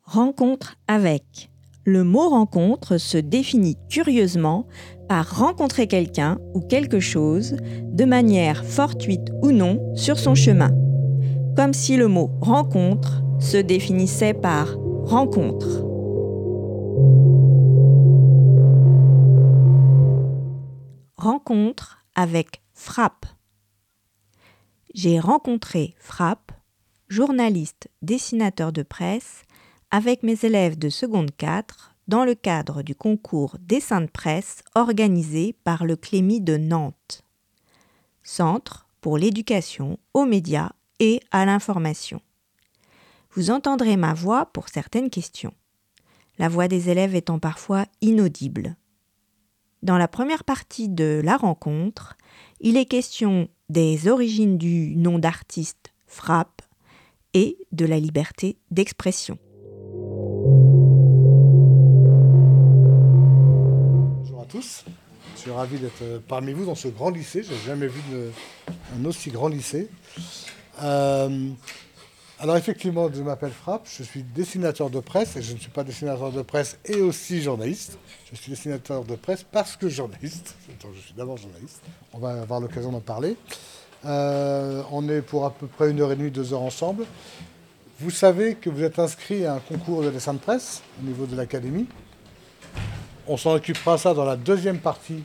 Rencontre avec. Le mot rencontre se définit curieusement par rencontrer quelqu'un ou quelque chose de manière fortuite ou non sur son chemin. Comme si le mot rencontre se définissait par rencontre. Rencontre avec Frappe. J'ai rencontré Frappe, journaliste dessinateur de presse, avec mes élèves de seconde 4 dans le cadre du concours dessin de presse organisé par le Clémy de Nantes. Centre pour l'éducation aux médias et à l'information. Vous entendrez ma voix pour certaines questions, la voix des élèves étant parfois inaudible. Dans la première partie de la rencontre, il est question des origines du nom d'artiste Frappe et de la liberté d'expression. Bonjour à tous, je suis ravi d'être parmi vous dans ce grand lycée. Je n'ai jamais vu un aussi grand lycée. Alors effectivement, je m'appelle Frappe, je suis dessinateur de presse, et je ne suis pas dessinateur de presse et aussi journaliste. Je suis dessinateur de presse parce que journaliste, donc je suis d'abord journaliste, on va avoir l'occasion d'en parler. On est pour à peu près 1h30, 2 heures ensemble. Vous savez que vous êtes inscrit à un concours de dessin de presse au niveau de l'académie. On s'en occupera ça dans la deuxième partie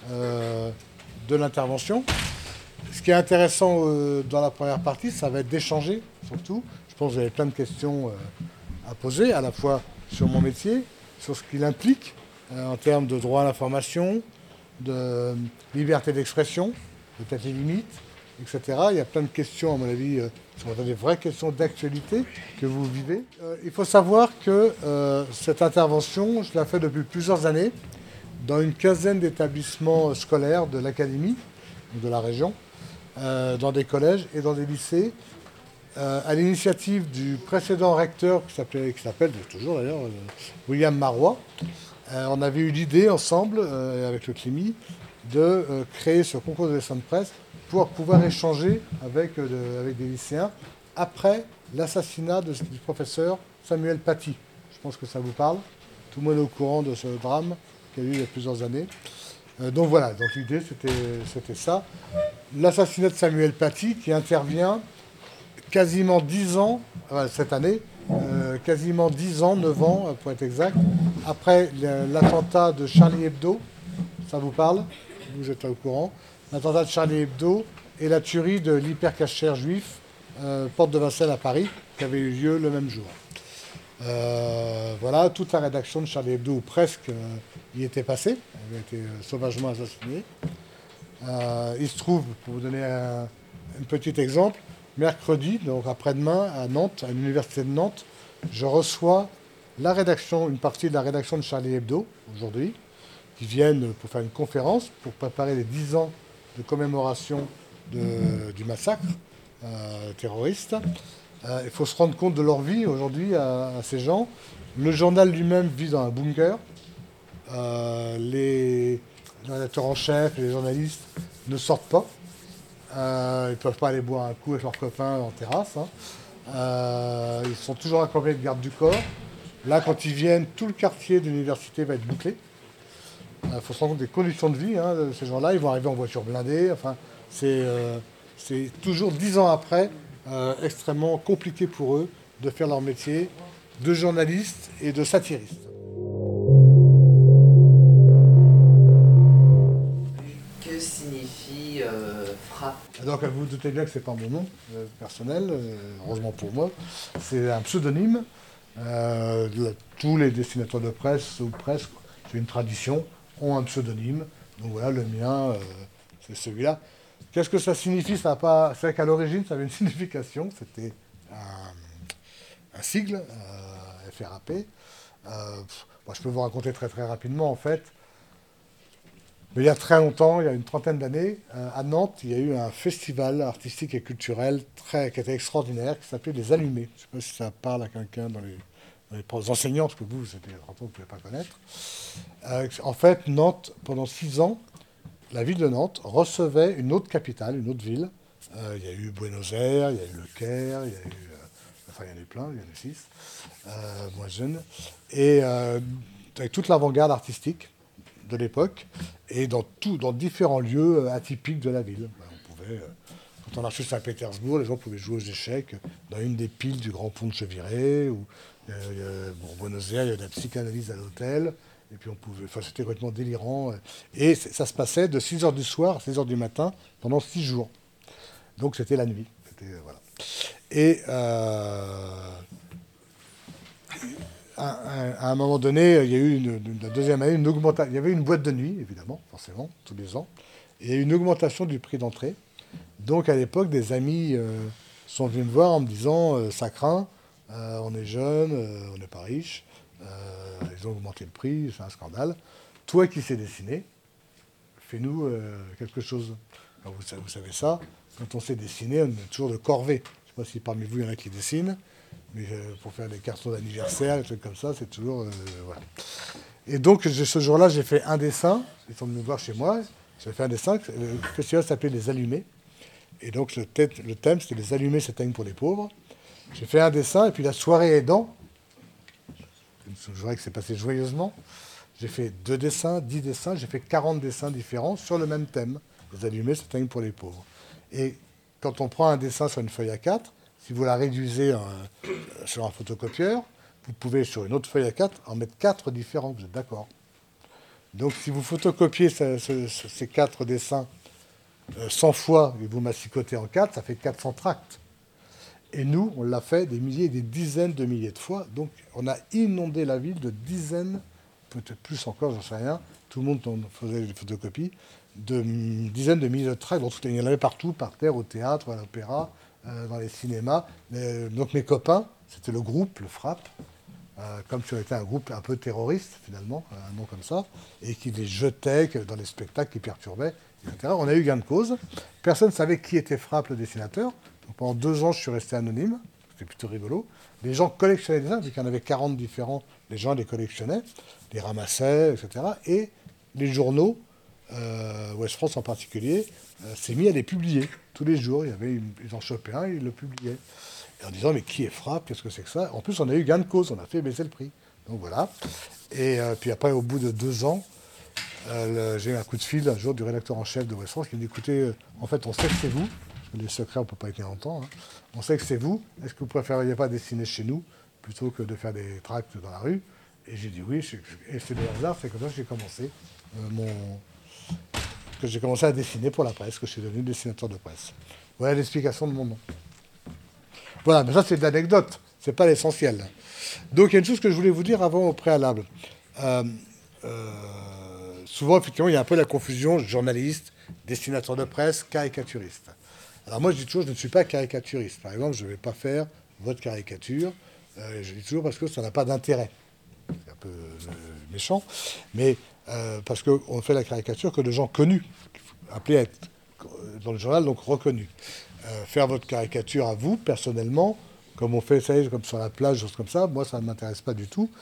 de l'intervention. Ce qui est intéressant dans la première partie, ça va être d'échanger, surtout. Je pense que vous avez plein de questions à poser, à la fois sur mon métier, sur ce qu'il implique en termes de droit à l'information, de liberté d'expression, peut-être les limites, etc. Il y a plein de questions, à mon avis, qui sont des vraies questions d'actualité que vous vivez. Il faut savoir que cette intervention, je la fais depuis plusieurs années dans une quinzaine d'établissements scolaires de l'académie, de la région, dans des collèges et dans des lycées, à l'initiative du précédent recteur qui s'appelle toujours d'ailleurs William Marois. On avait eu l'idée ensemble, avec le Clémy, de créer ce concours de dessin de presse pour pouvoir échanger avec des lycéens après l'assassinat du professeur Samuel Paty. Je pense que ça vous parle. Tout le monde est au courant de ce drame qu'il y a eu il y a plusieurs années. Donc voilà, donc l'idée c'était ça. L'assassinat de Samuel Paty qui intervient quasiment 10 ans, cette année, quasiment 10 ans, 9 ans pour être exact, après l'attentat de Charlie Hebdo. Ça vous parle? Vous êtes au courant. L'attentat de Charlie Hebdo et la tuerie de l'hypercachère juif, porte de Vincennes à Paris, qui avait eu lieu le même jour. Voilà, toute la rédaction de Charlie Hebdo, ou presque, y était passée. Elle avait été sauvagement assassinée. Il se trouve, pour vous donner un petit exemple, mercredi, donc après-demain, à Nantes, à l'université de Nantes, je reçois la rédaction, une partie de la rédaction de Charlie Hebdo, aujourd'hui, qui viennent pour faire une conférence, pour préparer les 10 ans de commémoration du massacre terroriste. Il faut se rendre compte de leur vie aujourd'hui à ces gens. Le journal lui-même vit dans un bunker. Les rédacteurs en chef et les journalistes ne sortent pas. Ils ne peuvent pas aller boire un coup avec leurs copains en terrasse. Ils sont toujours accompagnés de gardes du corps. Là, quand ils viennent, tout le quartier de l'université va être bouclé. Il faut se rendre compte des conditions de vie de ces gens-là. Ils vont arriver en voiture blindée. Enfin, c'est toujours 10 ans après extrêmement compliqué pour eux de faire leur métier de journaliste et de satiriste. Que signifie frappe? Donc vous vous doutez bien que ce n'est pas mon nom personnel, heureusement pour moi. C'est un pseudonyme. Tous les dessinateurs de presse, ou presque, c'est une tradition, ont un pseudonyme. Donc voilà, le mien, c'est celui-là. Qu'est-ce que ça signifie? C'est vrai qu'à l'origine, ça avait une signification. C'était un sigle, FRAP. Moi, je peux vous raconter très très rapidement, en fait. Mais il y a très longtemps, il y a une trentaine d'années, à Nantes, il y a eu un festival artistique et culturel qui était extraordinaire, qui s'appelait Les Allumés. Je ne sais pas si ça parle à quelqu'un dans les enseignants, parce que vous, c'était longtemps que vous ne pouvez pas connaître. En fait, Nantes, pendant 6 ans, la ville de Nantes recevait une autre capitale, une autre ville. Il y a eu Buenos Aires, il y a eu Le Caire, il y a eu enfin il y en a eu plein, il y en a 6, moins jeunes, et avec toute l'avant-garde artistique de l'époque, et dans différents lieux atypiques de la ville. On pouvait, quand on marchait à Saint-Pétersbourg, les gens pouvaient jouer aux échecs dans une des piles du Grand Pont de Cheviré, ou Buenos Aires, il y avait de la psychanalyse à l'hôtel, et puis on pouvait, enfin c'était complètement délirant, et ça se passait de 6h du soir à 6h du matin pendant 6 jours. Donc c'était la nuit. Voilà. Et à un moment donné, il y a eu la deuxième année une augmentation. Il y avait une boîte de nuit, évidemment, forcément, tous les ans. Et il y a eu une augmentation du prix d'entrée. Donc à l'époque, des amis sont venus me voir en me disant ça craint, on est jeune, on n'est pas riche, ils ont augmenté le prix, c'est un scandale. Toi qui sais dessiner, fais-nous quelque chose. Alors, vous savez ça, quand on sait dessiner, on est toujours de corvée. Je ne sais pas si parmi vous, il y en a qui dessinent, mais pour faire des cartons d'anniversaire, des trucs comme ça, c'est toujours... voilà. Et donc, ce jour-là, j'ai fait un dessin. Ils sont venus me voir chez moi. J'ai fait un dessin. Le festival s'appelait Les Allumés. Et donc, le thème, c'était Les Allumés s'éteignent pour les pauvres. J'ai fait un dessin, et puis la soirée aidant, je dirais que c'est passé joyeusement, j'ai fait 2 dessins, 10 dessins, j'ai fait 40 dessins différents sur le même thème. Les allumés s'éteignent pour les pauvres. Et quand on prend un dessin sur une feuille A4, si vous la réduisez sur un photocopieur, vous pouvez, sur une autre feuille A4, en mettre 4 différents, vous êtes d'accord? Donc si vous photocopiez ces 4 dessins 100 fois et vous massicotez en 4, ça fait 400 tracts. Et nous, on l'a fait des milliers et des dizaines de milliers de fois. Donc on a inondé la ville de dizaines, peut-être plus encore, j'en sais rien, tout le monde faisait des photocopies, de dizaines de milliers de tracts. Il y en avait partout, par terre, au théâtre, à l'opéra, dans les cinémas. Donc mes copains, c'était le groupe, le Frappe, comme si on était un groupe un peu terroriste, finalement, un nom comme ça, et qui les jetait dans les spectacles qui perturbaient, etc. On a eu gain de cause. Personne ne savait qui était Frappe, le dessinateur. Donc pendant 2 ans, je suis resté anonyme. C'était plutôt rigolo. Les gens collectionnaient des dessins, vu qu'il y en avait 40 différents, les gens les collectionnaient, les ramassaient, etc. Et les journaux, Ouest France en particulier, s'est mis à les publier. Tous les jours, ils en chopaient un et ils le publiaient. Et en disant, mais qui est Frappe? Qu'est-ce que c'est que ça? En plus, on a eu gain de cause, on a fait baisser le prix. Donc voilà. Et puis après, au bout de 2 ans, j'ai eu un coup de fil un jour du rédacteur en chef de Ouest France qui me dit, écoutez, en fait, on sait que c'est vous. Les secrets, on ne peut pas être longtemps. Hein. On sait que c'est vous. Est-ce que vous ne préfériez pas dessiner chez nous plutôt que de faire des tracts dans la rue? Et j'ai dit oui. Et c'est le hasard, c'est comme ça que j'ai commencé à dessiner pour la presse, que je suis devenu dessinateur de presse. Voilà l'explication de mon nom. Voilà, mais ça c'est de l'anecdote, c'est pas l'essentiel. Donc il y a une chose que je voulais vous dire avant au préalable. Souvent, effectivement, il y a un peu la confusion journaliste, dessinateur de presse, caricaturiste. Alors moi, je dis toujours, je ne suis pas caricaturiste. Par exemple, je ne vais pas faire votre caricature. Je dis toujours parce que ça n'a pas d'intérêt. C'est un peu méchant. Mais parce qu'on fait la caricature que de gens connus, appelés à être dans le journal, donc reconnus. Faire votre caricature à vous, personnellement, comme on fait, ça y est, comme sur la plage, choses comme ça, moi, ça ne m'intéresse pas du tout.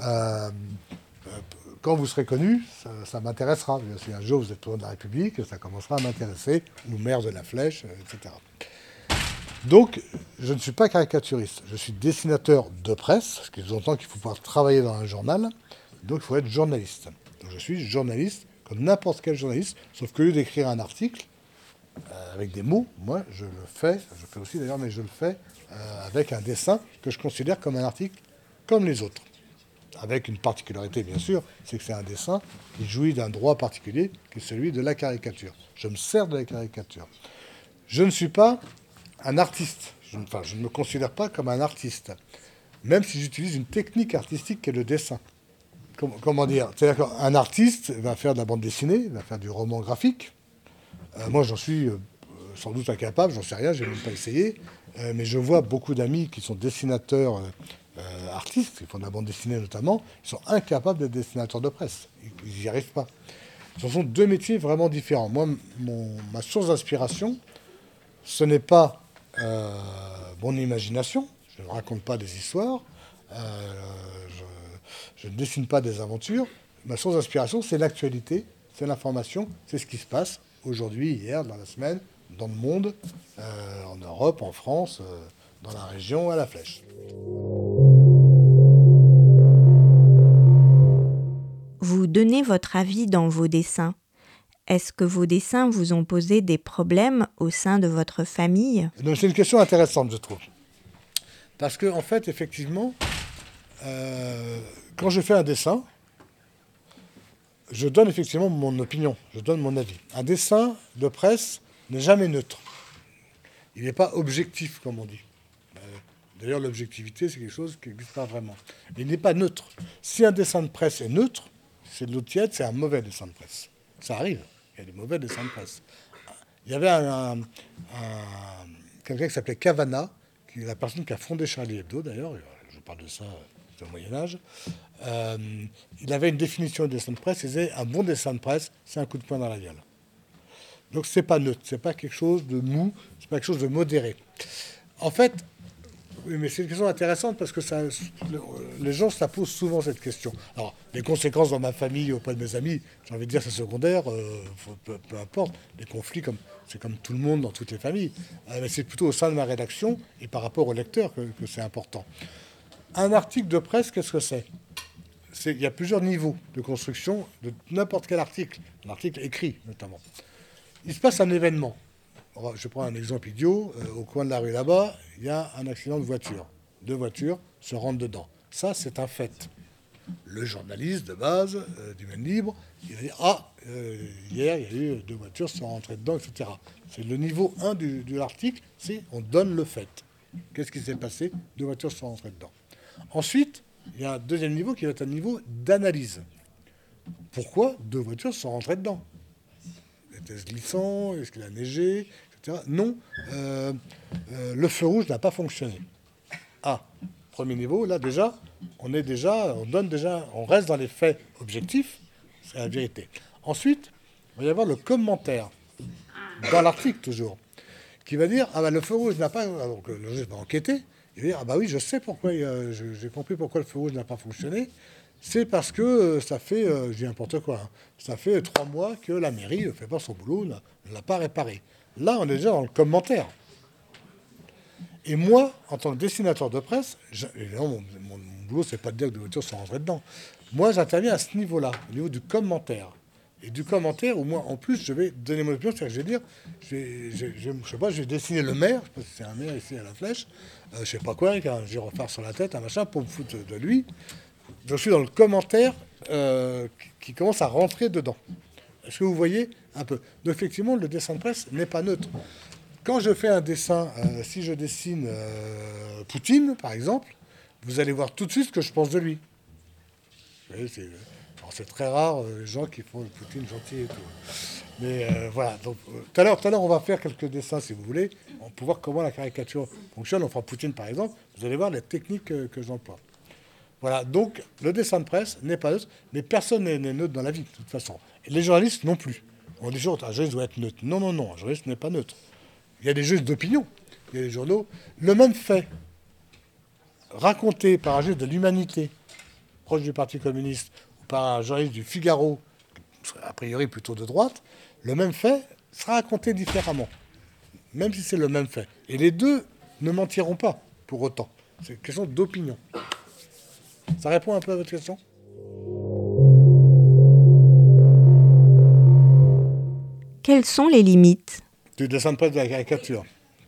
Quand vous serez connu, ça m'intéressera. Si un jour vous êtes président de la République, ça commencera à m'intéresser, ou maire de la Flèche, etc. Donc, je ne suis pas caricaturiste. Je suis dessinateur de presse, ce qui sous-entend qu'il faut pouvoir travailler dans un journal. Donc, il faut être journaliste. Donc, je suis journaliste, comme n'importe quel journaliste, sauf qu'au lieu d'écrire un article avec des mots, moi, je fais aussi d'ailleurs, mais je le fais avec un dessin que je considère comme un article comme les autres. Avec une particularité, bien sûr, c'est que c'est un dessin qui jouit d'un droit particulier, qui est celui de la caricature. Je me sers de la caricature. Je ne suis pas un artiste. Je ne me considère pas comme un artiste, même si j'utilise une technique artistique qui est le dessin. Comment dire? C'est-à-dire qu'un artiste va faire de la bande dessinée, va faire du roman graphique. Moi, j'en suis sans doute incapable, j'en sais rien, je n'ai même pas essayé. Mais je vois beaucoup d'amis qui sont dessinateurs artistes, qui font de la bande dessinée notamment, ils sont incapables d'être dessinateurs de presse. Ils n'y arrivent pas. Ce sont 2 métiers vraiment différents. Moi, ma source d'inspiration, ce n'est pas mon imagination. Je ne raconte pas des histoires. Je ne dessine pas des aventures. Ma source d'inspiration, c'est l'actualité, c'est l'information, c'est ce qui se passe aujourd'hui, hier, dans la semaine, dans le monde, en Europe, en France, dans la région à la flèche. Vous donnez votre avis dans vos dessins. Est-ce que vos dessins vous ont posé des problèmes au sein de votre famille ? Donc, c'est une question intéressante, je trouve. Parce que, en fait, effectivement, quand je fais un dessin, je donne effectivement mon opinion, je donne mon avis. Un dessin de presse n'est jamais neutre. Il n'est pas objectif, comme on dit. D'ailleurs, l'objectivité, c'est quelque chose qui n'existe pas vraiment. Il n'est pas neutre. Si un dessin de presse est neutre, c'est de l'eau tiède, c'est un mauvais dessin de presse. Ça arrive, il y a des mauvais dessins de presse. Il y avait quelqu'un qui s'appelait Cavana, qui est la personne qui a fondé Charlie Hebdo, d'ailleurs, je parle de ça au Moyen-Âge. Il avait une définition de dessin de presse, il disait un bon dessin de presse, c'est un coup de poing dans la gueule. Donc c'est pas neutre, c'est pas quelque chose de mou, c'est pas quelque chose de modéré. En fait, oui, mais c'est une question intéressante parce que les gens se la posent souvent cette question. Alors, les conséquences dans ma famille auprès de mes amis, j'ai envie de dire c'est secondaire, peu importe. Les conflits, c'est comme tout le monde dans toutes les familles. Mais c'est plutôt au sein de ma rédaction et par rapport au lecteur que c'est important. Un article de presse, qu'est-ce que c'est ? Il y a plusieurs niveaux de construction de n'importe quel article, un article écrit notamment. Il se passe un événement. Je prends un exemple idiot. Au coin de la rue là-bas, il y a un accident de voiture. 2 voitures se rentrent dedans. Ça, c'est un fait. Le journaliste de base du Maine Libre, il va dire hier, il y a eu 2 voitures qui sont rentrées dedans, etc. C'est le niveau 1 de l'article, c'est on donne le fait. Qu'est-ce qui s'est passé ? 2 voitures sont rentrées dedans. Ensuite, il y a un deuxième niveau qui va être un niveau d'analyse. Pourquoi 2 voitures sont rentrées dedans ? Était-ce glissant ? Est-ce qu'il a neigé ? Etc. Non, le feu rouge n'a pas fonctionné. Premier niveau, là déjà, on reste dans les faits objectifs, c'est la vérité. Ensuite, il va y avoir le commentaire, dans l'article toujours, qui va dire, le feu rouge n'a pas... Donc le journaliste va enquêter, il va dire, oui, je sais pourquoi, j'ai compris pourquoi le feu rouge n'a pas fonctionné, c'est parce que ça fait, je dis n'importe quoi, ça fait 3 mois que la mairie ne fait pas son boulot, ne l'a pas réparé. Là, on est déjà dans le commentaire. Et moi, en tant que dessinateur de presse, évidemment, mon boulot, c'est pas de dire que des voitures sont rentrées dedans. Moi, j'interviens à ce niveau-là, au niveau du commentaire. Et du commentaire, au moins, en plus, je vais donner mon opinion, c'est-à-dire que je vais je vais dessiner le maire, je sais pas si c'est un maire ici à la flèche, je sais pas quoi, avec un gyrophare sur la tête, un machin, pour me foutre de lui. Je suis dans le commentaire qui commence à rentrer dedans. Est-ce que vous voyez un peu ? Donc, effectivement, le dessin de presse n'est pas neutre. Quand je fais un dessin, si je dessine Poutine, par exemple, vous allez voir tout de suite ce que je pense de lui. Vous voyez, c'est très rare, les gens qui font le Poutine gentil et tout. Mais voilà. Donc, tout à l'heure, on va faire quelques dessins, si vous voulez, pour voir comment la caricature fonctionne. On fera Poutine, par exemple. Vous allez voir les techniques que j'emploie. Voilà. Donc, le dessin de presse n'est pas neutre, mais personne n'est neutre dans la vie, de toute façon. Et les journalistes non plus. On dit toujours, un journaliste doit être neutre. Non, un journaliste n'est pas neutre. Il y a des juges d'opinion, il y a des journaux. Le même fait, raconté par un juge de l'Humanité, proche du Parti communiste, ou par un journaliste du Figaro, a priori plutôt de droite, le même fait sera raconté différemment, même si c'est le même fait. Et les deux ne mentiront pas, pour autant. C'est une question d'opinion. Ça répond un peu à votre question ? Quelles sont les limites ? Du dessin de presse de la caricature.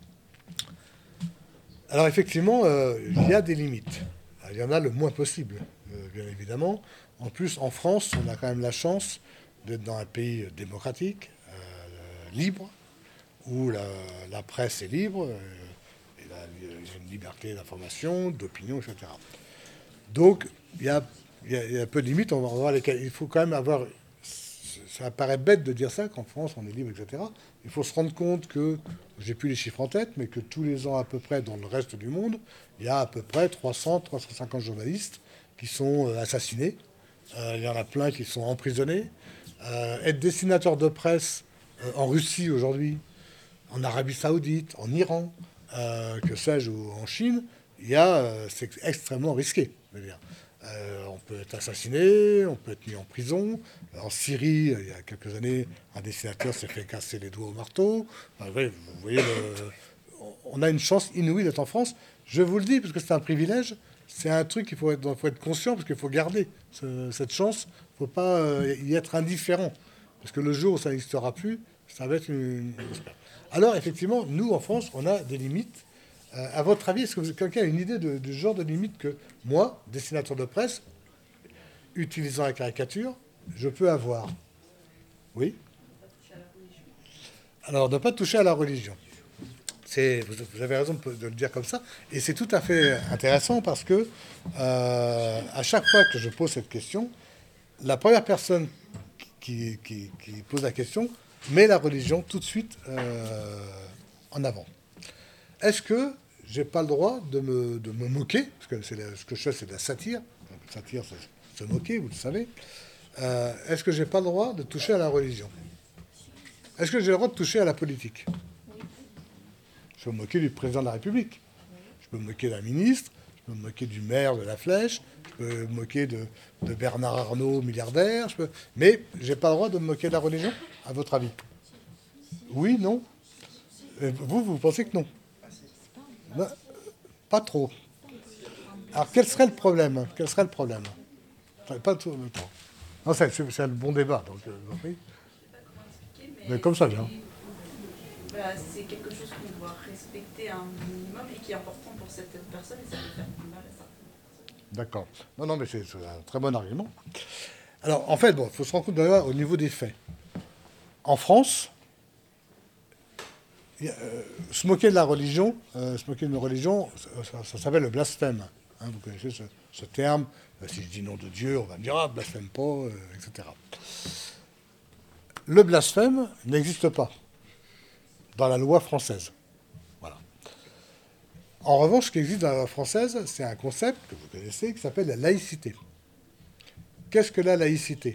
Alors effectivement, il y a des limites. Il y en a le moins possible, bien évidemment. En plus, en France, on a quand même la chance d'être dans un pays démocratique, libre, où la presse est libre, il y a une liberté d'information, d'opinion, etc. Donc, il y a un peu de limites. On va voir lesquelles. Il faut quand même avoir... Ça paraît bête de dire ça, qu'en France, on est libre, etc. Il faut se rendre compte que, j'ai plus les chiffres en tête, mais que tous les ans à peu près, dans le reste du monde, il y a à peu près 350 journalistes qui sont assassinés. Il y en a plein qui sont emprisonnés. Être dessinateur de presse en Russie aujourd'hui, en Arabie Saoudite, en Iran, que sais-je, ou en Chine, c'est extrêmement risqué. Je veux dire. On peut être assassiné, on peut être mis en prison. En Syrie, il y a quelques années, un dessinateur s'est fait casser les doigts au marteau. Vous voyez, on a une chance inouïe d'être en France. Je vous le dis, parce que c'est un privilège. C'est un truc qu'il faut être conscient, parce qu'il faut garder cette chance. Il ne faut pas y être indifférent. Parce que le jour où ça n'existera plus, ça va être une... Alors, effectivement, nous, en France, on a des limites. À votre avis, est-ce que quelqu'un a une idée du genre de limite que moi, dessinateur de presse, utilisant la caricature, je peux avoir? Oui. Alors, ne pas toucher à la religion. Vous avez raison de le dire comme ça. Et c'est tout à fait intéressant parce que à chaque fois que je pose cette question, la première personne qui pose la question met la religion tout de suite en avant. Est-ce que j'ai pas le droit de me moquer, parce que ce que je fais, c'est de la satire. Donc, satire, c'est se moquer, vous le savez. Est-ce que j'ai pas le droit de toucher à la religion? Est-ce que j'ai le droit de toucher à la politique? Je peux me moquer du président de la République. Je peux me moquer d'un ministre. Je peux me moquer du maire de La Flèche. Je peux me moquer de Bernard Arnault, milliardaire. Mais je n'ai pas le droit de me moquer de la religion, à votre avis? Oui, non? Vous pensez que non? Non, pas trop. Alors, quel serait le problème? Pas tout le temps. Non, c'est le bon débat. Donc, oui. Mais comme ça vient. C'est quelque chose qu'on doit respecter un minimum et qui est important pour cette personne et ça peut faire du mal à ça. D'accord. Non, mais c'est un très bon argument. Alors, en fait, il faut se rendre compte d'ailleurs au niveau des faits. En France, se moquer de la religion, ça s'appelle le blasphème. Hein, vous connaissez ce terme. Si je dis nom de Dieu, on va me dire « Ah, blasphème pas etc. » Le blasphème n'existe pas dans la loi française. Voilà. En revanche, ce qui existe dans la loi française, c'est un concept que vous connaissez qui s'appelle la laïcité. Qu'est-ce que la laïcité?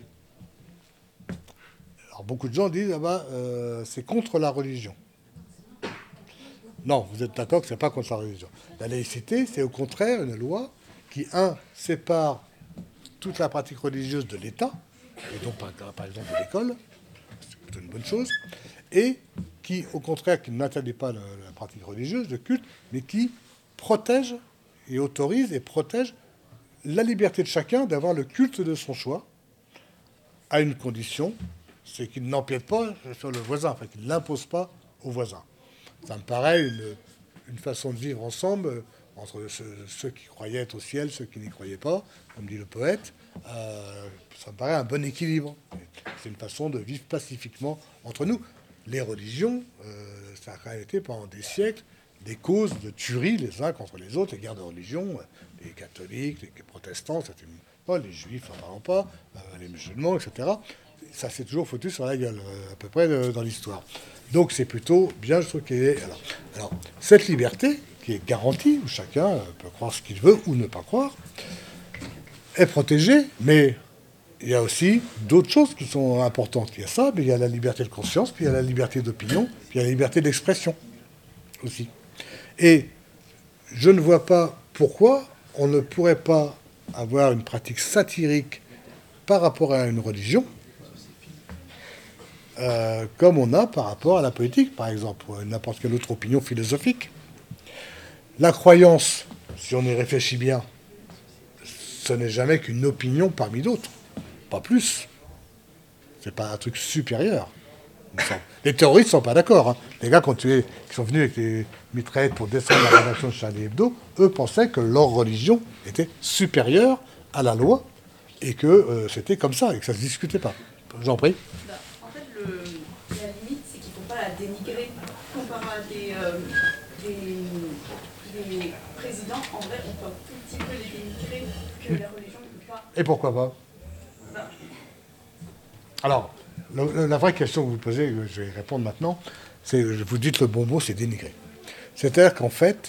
Alors, beaucoup de gens disent c'est contre la religion. Non, vous êtes d'accord que ce n'est pas contre la religion. La laïcité, c'est au contraire une loi qui, sépare toute la pratique religieuse de l'État, et donc par exemple de l'école, c'est plutôt une bonne chose, et qui, au contraire, qui n'interdit pas la pratique religieuse, le culte, mais qui protège et autorise et protège la liberté de chacun d'avoir le culte de son choix, à une condition, c'est qu'il n'empiète pas sur le voisin, enfin qu'il ne l'impose pas au voisin. Ça me paraît une façon de vivre ensemble entre ceux qui croyaient être au ciel, ceux qui n'y croyaient pas, comme dit le poète. Ça me paraît un bon équilibre. C'est une façon de vivre pacifiquement entre nous. Les religions, ça a quand même été pendant des siècles des causes de tuerie les uns contre les autres, les guerres de religion, les catholiques, les protestants, les juifs, n'en parlons pas, les musulmans, etc. Ça s'est toujours foutu sur la gueule, à peu près dans l'histoire. Donc c'est plutôt bien, je trouve qu'il est... Alors, cette liberté, qui est garantie, où chacun peut croire ce qu'il veut ou ne pas croire, est protégée, mais il y a aussi d'autres choses qui sont importantes. Il y a ça, mais il y a la liberté de conscience, puis il y a la liberté d'opinion, puis il y a la liberté d'expression aussi. Et je ne vois pas pourquoi on ne pourrait pas avoir une pratique satirique par rapport à une religion, comme on a par rapport à la politique, par exemple, ou à n'importe quelle autre opinion philosophique. La croyance, si on y réfléchit bien, ce n'est jamais qu'une opinion parmi d'autres, pas plus. C'est pas un truc supérieur. Les terroristes ne sont pas d'accord. Hein. Les gars qui sont venus avec des mitraillettes pour descendre la rédaction de Charlie Hebdo, eux pensaient que leur religion était supérieure à la loi et que c'était comme ça et que ça ne se discutait pas. J'en prie. En fait, la limite, c'est qu'il ne faut pas la dénigrer. Comparé à des présidents, en vrai, on peut un tout petit peu les dénigrer que la religion ne peut pas. Et pourquoi pas? Alors, la vraie question que vous posez, je vais répondre maintenant, c'est, vous dites le bon mot, c'est dénigrer. C'est-à-dire qu'en fait,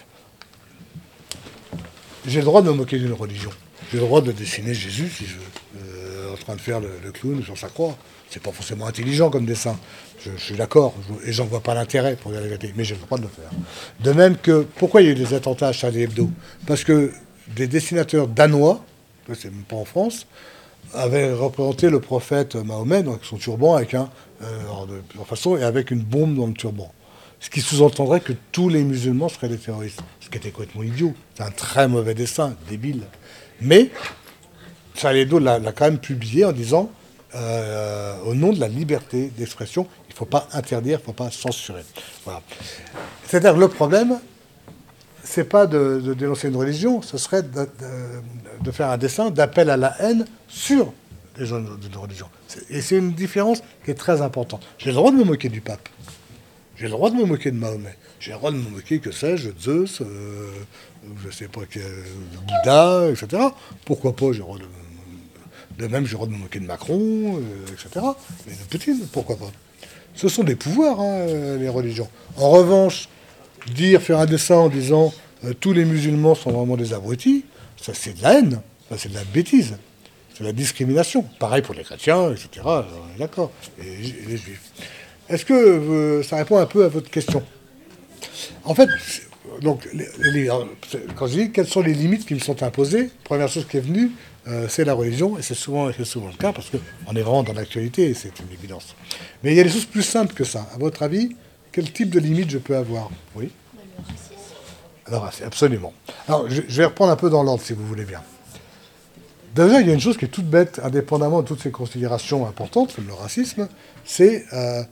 j'ai le droit de me moquer d'une religion. J'ai le droit de dessiner Jésus, si je veux, en train de faire le clown sur sa croix. C'est pas forcément intelligent comme dessin. Je suis d'accord, et j'en vois pas l'intérêt, pour dire la vérité, mais j'ai le droit de le faire. De même que, pourquoi il y a eu des attentats à Charlie Hebdo? Parce que des dessinateurs danois, c'est même pas en France, avait représenté le prophète Mahomet, donc son turban, avec en façon, et avec une bombe dans le turban. ce qui sous-entendrait que tous les musulmans seraient des terroristes. Ce qui était complètement idiot. C'est un très mauvais dessin, débile. Mais Charlie Hebdo l'a quand même publié en disant, au nom de la liberté d'expression, il ne faut pas interdire, il ne faut pas censurer. Voilà. C'est-à-dire le problème, c'est pas de dénoncer une religion, ce serait de faire un dessin d'appel à la haine sur les gens d'une religion. Et c'est une différence qui est très importante. J'ai le droit de me moquer du pape. J'ai le droit de me moquer de Mahomet. J'ai le droit de me moquer, que sais-je, de Zeus, je ne sais pas, Bouddha, etc. Pourquoi pas, j'ai le droit de même, j'ai le droit de me moquer de Macron, etc. Mais de Poutine, pourquoi pas. Ce sont des pouvoirs, hein, les religions. En revanche, faire un dessin en disant tous les musulmans sont vraiment des abrutis, ça c'est de la haine, ça c'est de la bêtise, c'est de la discrimination. Pareil pour les chrétiens, etc. On est d'accord. Et les juifs. Est-ce que ça répond un peu à votre question? En fait, donc, quand je dis quelles sont les limites qui me sont imposées, première chose qui est venue, c'est la religion, et c'est souvent le cas, parce qu'on est vraiment dans l'actualité, et c'est une évidence. Mais il y a des choses plus simples que ça. À votre avis, quel type de limite je peux avoir? Oui. Alors, absolument. Alors, je vais reprendre un peu dans l'ordre, si vous voulez bien. Déjà, il y a une chose qui est toute bête, indépendamment de toutes ces considérations importantes, comme le racisme, c'est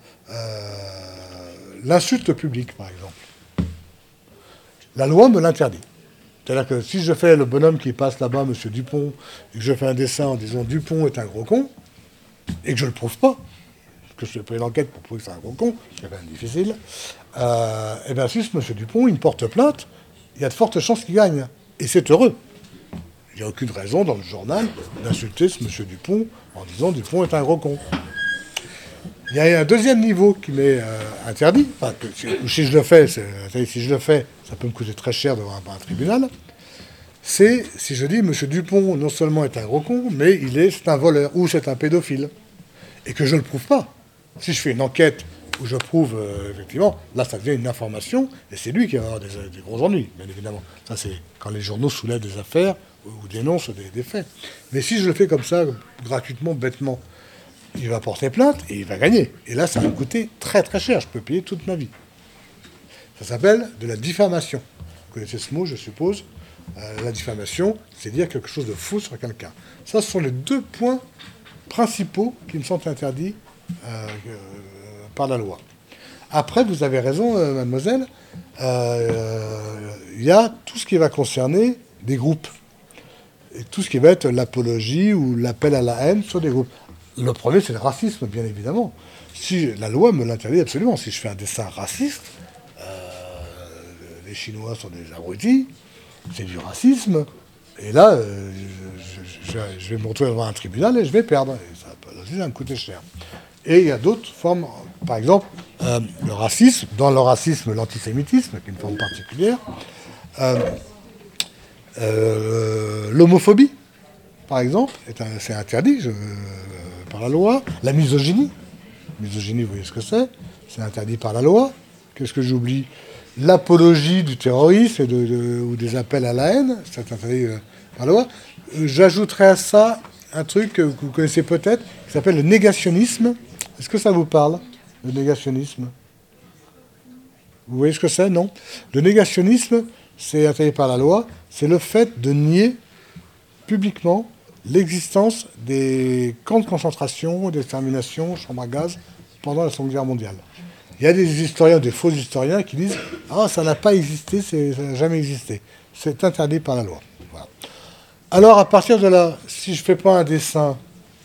l'insulte publique, par exemple. La loi me l'interdit. C'est-à-dire que si je fais le bonhomme qui passe là-bas, M. Dupont, et que je fais un dessin en disant « Dupont est un gros con », et que je ne le prouve pas, que je fais pas une enquête pour prouver que c'est un gros con, c'est quand même difficile, et bien si ce M. Dupont, il me porte plainte, il y a de fortes chances qu'il gagne. Et c'est heureux. Il n'y a aucune raison dans le journal d'insulter ce M. Dupont en disant « Dupont est un gros con ». Il y a un deuxième niveau qui m'est interdit. Enfin, si je le fais, ça peut me coûter très cher devant un tribunal. C'est si je dis M. Dupont non seulement est un gros con, mais c'est un voleur ou c'est un pédophile. Et que je ne le prouve pas. Si je fais une enquête où je prouve, effectivement, là ça devient une information, et c'est lui qui va avoir des gros ennuis, bien évidemment. Ça c'est quand les journaux soulèvent des affaires ou dénoncent des faits. Mais si je le fais comme ça, gratuitement, bêtement, il va porter plainte et il va gagner. Et là, ça va me coûter très très cher. Je peux payer toute ma vie. Ça s'appelle de la diffamation. Vous connaissez ce mot, je suppose. La diffamation, c'est dire quelque chose de faux sur quelqu'un. Ça, ce sont les deux points principaux qui me sont interdits par la loi. Après, vous avez raison, mademoiselle, il y a tout ce qui va concerner des groupes. Et tout ce qui va être l'apologie ou l'appel à la haine sur des groupes. Le premier, c'est le racisme, bien évidemment. Si la loi me l'interdit absolument. Si je fais un dessin raciste, les Chinois sont des abrutis, c'est du racisme. Et là, je vais me retrouver devant un tribunal et je vais perdre. Et ça va me coûter cher. Et il y a d'autres formes. Par exemple, le racisme, dans le racisme, l'antisémitisme, qui est une forme particulière. L'homophobie, par exemple, c'est interdit par la loi. La misogynie, vous voyez ce que c'est interdit par la loi. Qu'est-ce que j'oublie? L'apologie du terrorisme ou des appels à la haine, c'est interdit par la loi. J'ajouterais à ça un truc que vous connaissez peut-être, qui s'appelle le négationnisme. Est-ce que ça vous parle, le négationnisme? Vous voyez ce que c'est, non? Le négationnisme, c'est interdit par la loi, c'est le fait de nier publiquement l'existence des camps de concentration, d'extermination, chambres à gaz, pendant la Seconde Guerre mondiale. Il y a des historiens, des faux historiens, qui disent « Ah, ça n'a pas existé, ça n'a jamais existé ». C'est interdit par la loi. Voilà. Alors, à partir de là, si je ne fais pas un dessin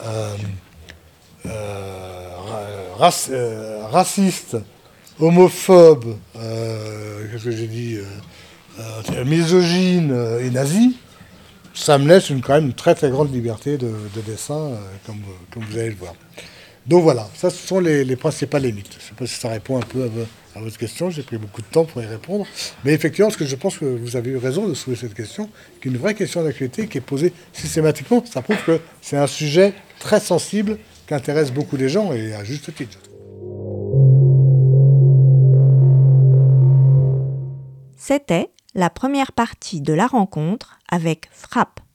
raciste, homophobe, qu'est-ce que j'ai dit, misogyne et nazi, ça me laisse quand même une très très grande liberté de dessin, comme vous allez le voir. Donc voilà, ça ce sont les principales limites. Je ne sais pas si ça répond un peu à votre question, j'ai pris beaucoup de temps pour y répondre. Mais effectivement, parce que je pense que vous avez eu raison de soulever cette question, qui est une vraie question d'actualité, qui est posée systématiquement. Ça prouve que c'est un sujet très sensible, qui intéresse beaucoup des gens, et à juste titre. C'était la première partie de la rencontre avec Frappe.